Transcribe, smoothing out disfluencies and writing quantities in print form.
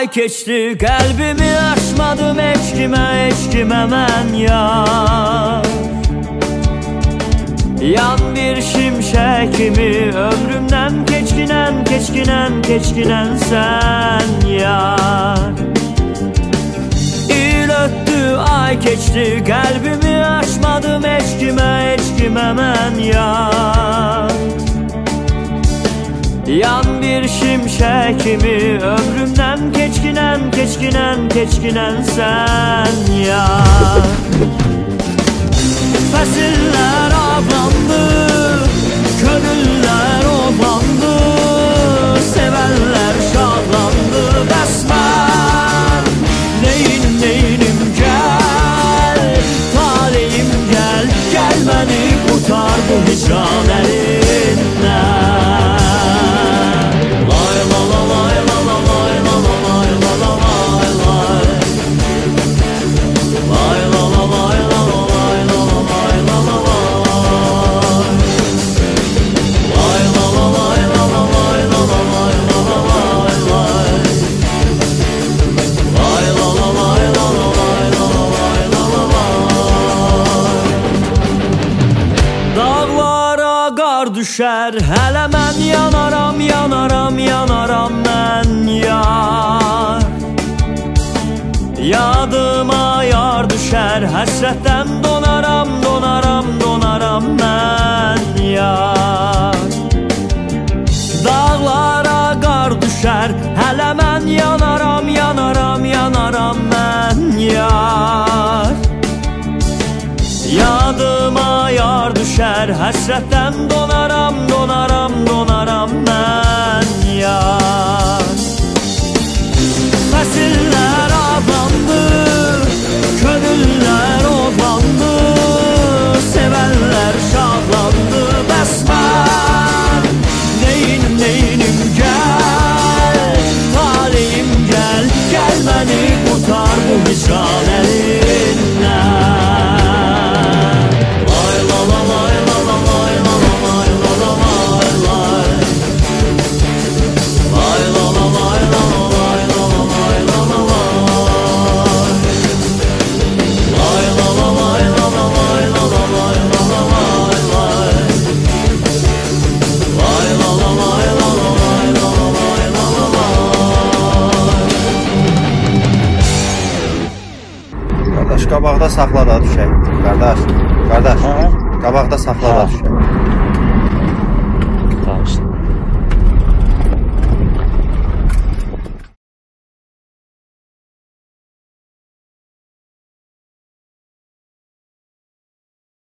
keçdi, qəlbimi açmadım heç kimə mən yar. Yan bir şimşək kimi ömrümdən keçkinən sən yar. İl ötdü, ay keçdi, qəlbimi açmadım heç kimə mən yar. Yan bir şimşək kimi ömrümdən keçkinən sən yar. Fəsillər avlandı, könüllər ovlandı, sevənlər şadlandı. Bəs mən neyinim gəl, taleyim gəl, gəl məni qurtar bu hicran əlindən. Düşər, hələ mən yanaram mən yar. Yadıma yar düşər, həsrətdən donaram mən yar. Dağlara qar düşər, hələ mən yanaram mən yar. Yadıma yar düşər, həsrətdən donaram mən yar. Fəsillər avlandı, könüllər ovlandı, sevənlər şadlandı. Bəs mən neyinim gəl, taleyim gəl, gəl məni qurtar bu hicran əlindən. Qabaqda saxla da düşək. Qardaş, qabaqda saxla da düşək.